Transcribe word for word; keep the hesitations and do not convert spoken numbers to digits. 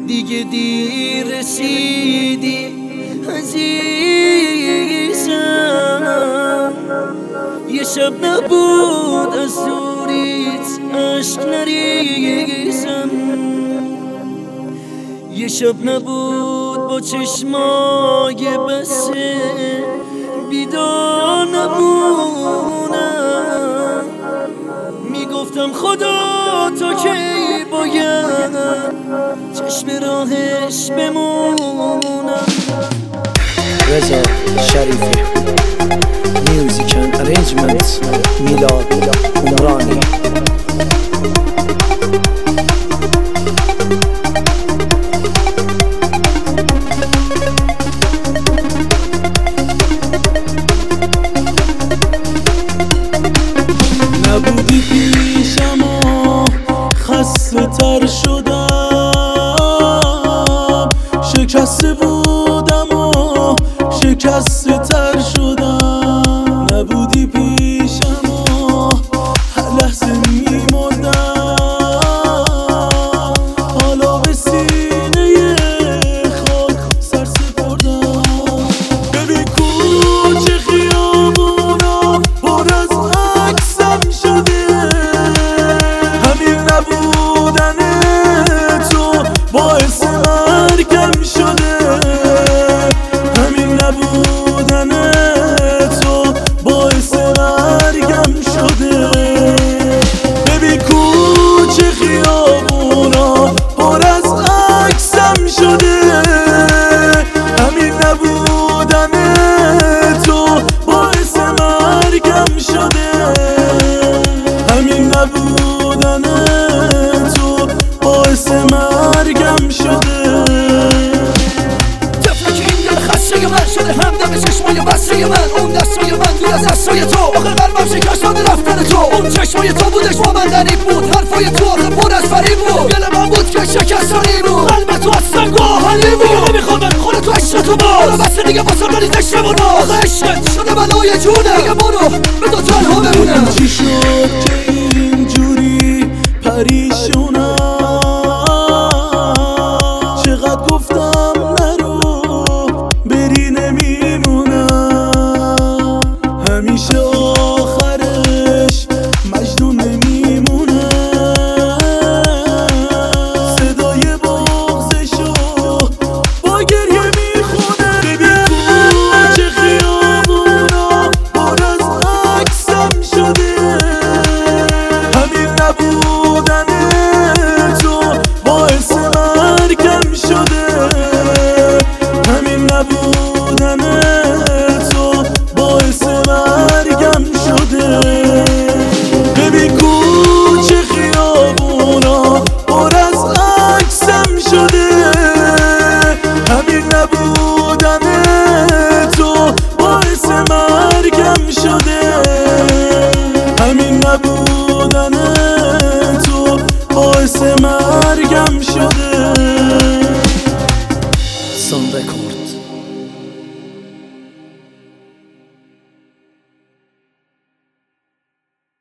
دیگه دیر رسیدی عزیزم. یه شب نبود از دوریت عشق نریزم، یه شب نبود با چشمای بسته بیدار نمونم. میگفتم خدا تا کی باید چشم راهش بمونم. رضا شریفی، میوزیک اند ارنجمنت میلاد عمرانی. نبودی پیشم و خسته تر شدم، شکسته بودم و شکسته تر شدم. نبودی پیشم و هر لحظه میمردم، حالا به سینه خاک سر سپردم. ببین کوچه خیابونا پر از عکسم شده، همین نبودن تو باعث مرگم شده، همین نبودن تو باعث مرگم شده. ببین کوچه خیابونا پر از عکسم شده، همین نبودن تو باعث مرگم شده، همین نبودن تو باعث مرگم شده. طفل که این دل خسته من شده همدم چشمای بسته من، اون دستای من دور از دستای تو، آخه قلبم شکستاده رفتن تو. اون چشمای تو بودش با من غریب بود، حرفای تو آخه پر از فریب بود، دل من بود که شکستانی بود، قلب تو از سنگ و آهنی بود. نمیخوادن خود تو عشق تو باز، حالا بسته دیگه واسه داری دشته بود، آخه عشقت شده بلای جونه. دیگه برو به تو تنها بمونم. چی شد که